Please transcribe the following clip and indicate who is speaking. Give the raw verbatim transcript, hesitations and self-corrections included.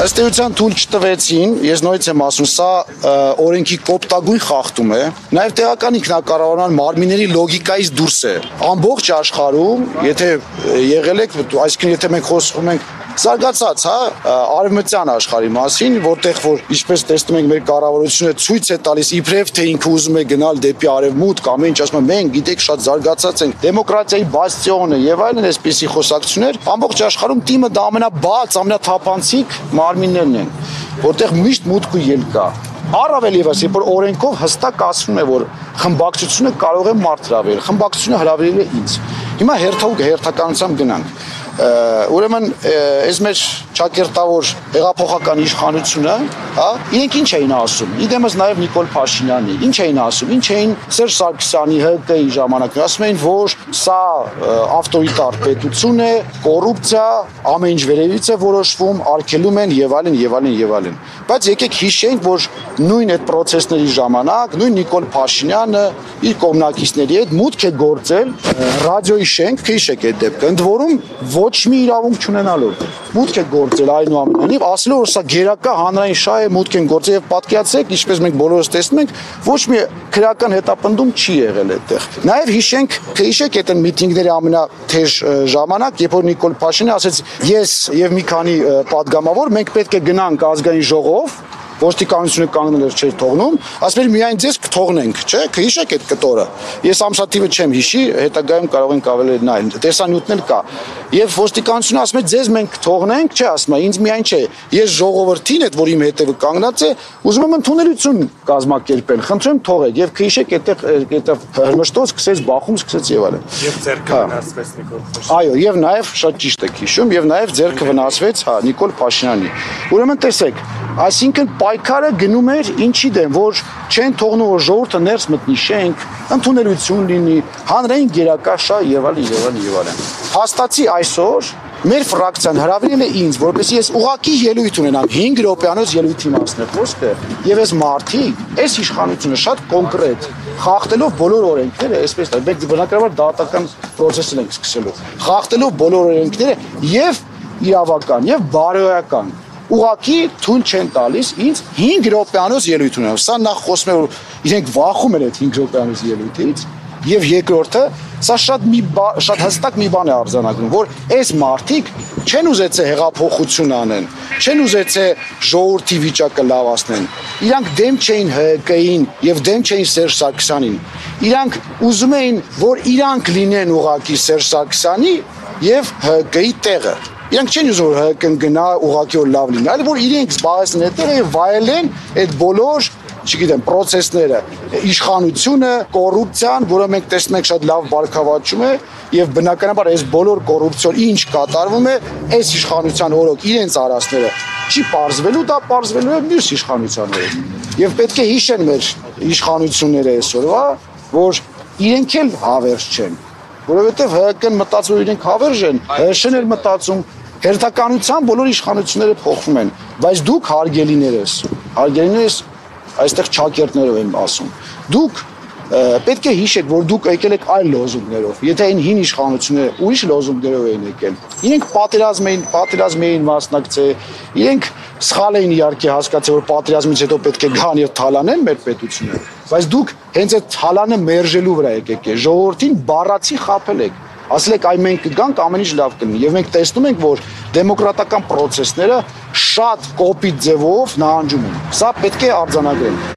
Speaker 1: Ըստ էության թույլ չտվեցին, ես նորից եմ ասում, սա օրենքի կոպտագույն խախտում է, նաև տեղական ինքնակառավարման մարմինների լոգիկայից դուրս է։ Ամբողջ աշխարհում, եթե եղել եք, այսինքն եթե մենք խոսում ենք զարգացած, հա, արևմտյան աշխարհի մասին, որտեղ որ ինչպես տեսնում ենք մեր կառավարությունը ցույց է տալիս իբրև թե ինքը ուզում է գնալ դեպի արևմուտք, ամեն ինչ ասում է մենք գիտեք շատ զարգացած ենք, դեմոկրատիայի բաստիոնը եւ այլն այսպիսի խոսակցություններ, ամբողջ աշխարհում թիմը դա ամենաբաց, ամենաթափանցիկ մարմիններն են, որտեղ միշտ մուտք ու ելք կա։ Առավել ևս, երբ որ օրենքով հստակ ասվում է, որ խմբակցությունը կարող է մարդրավել, խմբակցությունը հրավիրել է ինձ։ Հիմա հերթով հերթականությամբ գնանք։ Ուրեմն այս մեր ճակերտավոր հեղափոխական իշխանությունը, հա, իրենք ինչ էին ասում։ Իդեմս նաև Նիկոլ Փաշինյանի, ինչ էին ասում, ինչ էին Սերժ Սարգսյանի ՀԿ-ի ժամանակ, ասում էին, որ սա ավտորիտար պետություն է, կոռուպցիա, ամեն ինչ վերևից է որոշվում, արգելում են եւ այլն եւ այլն եւ այլն։ Բայց եկեք հիշենք, որ նույն այդ process-ների ժամանակ նույն Նիկոլ Փաշինյանը իր կողմնակիցների հետ մուտք է գործել ռադիոյի շենք, հիշեք այդ դեպքը, ընդ որում ոչ մի իրավունք չունենալով մուտք է գործել այնուամենայնիվ, ասելով որ սա գերակա հանրային շահ է, մուտք են գործել եւ պատկերացրեք, ինչպես մենք բոլորս տեսնում ենք, ոչ մի քրեական հետապնդում չի եղել այդտեղ։ Նաեւ հիշենք, թե հիշեք այդ միտինգների ամենաթեժ ժամանակ, երբ որ Նիկոլ Փաշինյանը ասեց, ես եւ մի քանի պատգամավոր մենք պետք է գնանք ազգային ժողով, ոստիկանությունը կանգնել չէր թողնում, ասում էր միայն ձեզ կթողնենք, չէ՞, հիշեք այդ կտորը։ Ես ամսաթիվը չեմ հիշի, հետագայում կարող ենք ավելի նայել, տեսանյութն էլ կա։ Եվ ոստիկանությունը ասում է ձեզ մենք կթողնենք, չէ, ասում է, ինձ միայն չէ, ես ժողովրդին այդ որ իմ հետևը կանգնած է, ուզում եմ ընդունելություն կազմակերպել, խնդրում թողեք եւ քիշեք այդտեղ այդտեղ հրմշտոց սկսեց բախում, սկսեց եւ այլն։
Speaker 2: Եվ ձերքը վնասվեց Նիկոլ Փաշինյանի։
Speaker 1: Այո, եւ նաեւ շատ ճիշտ եք հիշում, եւ նաեւ ձերքը վնասվեց, հա, Նիկոլ Փաշինյանի։ Ուրեմն տեսեք, այսինքն պայքարը գնում էր ինչի դեմ, որ չեն թողնում որ ժողովուրդը ներս մտնի շենք, ընդունելություն լինի, հանրային գերակա շահ եւ այլն եւ այլն եւ այլն։ Հաստատի այսօր մեր ֆրակցիան հրավիրել է ինձ, որպեսզի ես ուղակի ելույթ ունենամ հինգ րոպեանոց ելույթի մասն է խոսքը, եւ այս մարտիկ, այս իշխանությունը շատ կոնկրետ խախտելով բոլոր օրենքները, այսպես դա մենք բնականաբար դատական process-ն ենք սկսելու, խախտելով բոլոր օրենքները եւ իրավական եւ բարոյական ուղղակի թույլ չեն տալիս ինձ հինգ րոպեանոց ելույթ ունենալ։ Սա նախ խոսում է որ իրենք վախում են այդ հինգ րոպեանոց ելույթից եւ երկրորդը սա շատ մի շատ հստակ մի բան է արձանագրում, որ այս մարդիկ չեն ուզեցել հեղափոխություն անեն, չեն ուզեցել ժողովրդի վիճակը լավացնեն։ Իրանք դեմ չէին ՀԿ-ին եւ դեմ չէին Սերժ Սարգսյանին։ Իրանք ուզում էին, որ իրանք լինեն ուղղակի Սերժ Սարգսյանի եւ ՀԿ-ի տեղը։ Իրանք չեն ուզում որ ՀԿ-ն գնա ուղղակի որ լավ լինի, այլ որ իրենք զբաղեցնեն այդտեղ եւ վայելեն այդ բոլոր, չգիտեմ, process-ները, իշխանությունը, կոռուպցիան, որը մենք տեսնում ենք շատ լավ բարգավաճում է եւ բնականաբար այս բոլոր կոռուպցիոն ինչ կատարվում է, այս իշխանության օրոք իրենց արածները չի պարզվելու, դա պարզվելու է մյուս իշխանության օրոք։ Եվ պետք է հիշեն մեր իշխանությունները այսօրվա, որ իրենք էլ հավերժ չեն, որովհետեւ ՀԿ-ն մտածում որ իրենք հավերժ են, ՀՇ-ն էլ մտածում հերթականության բոլոր իշխանությունները փոխվում են, բայց դուք հարգելիներ ես, հարգելիներ ես այստեղ ճակերտներով եմ ասում։ Դուք պետք է հիշեք, որ դուք եկել եք այլ լոզունգներով։ Եթե այն հին իշխանությունները ուրիշ լոզունգներով էին եկել, իրենք պատերազմ էին, պատերազմ էին մասնակցել, իրենք սխալ էին իհարկե հասկացել, որ պատերազմից հետո պետք է գան եւ թալանեն մեր պետությունը, բայց դուք հենց այդ թալանը մերժելու վրա եկեք, ժողովրդին բառացի խաբել եք։ Ասել եք այ մենք կգանք ամեն ինչ լավ կլինի եւ մենք տեսնում ենք որ դեմոկրատական process-ները շատ կոպիտ ձևով նահանջում են։ Սա պետք է արձանագրել։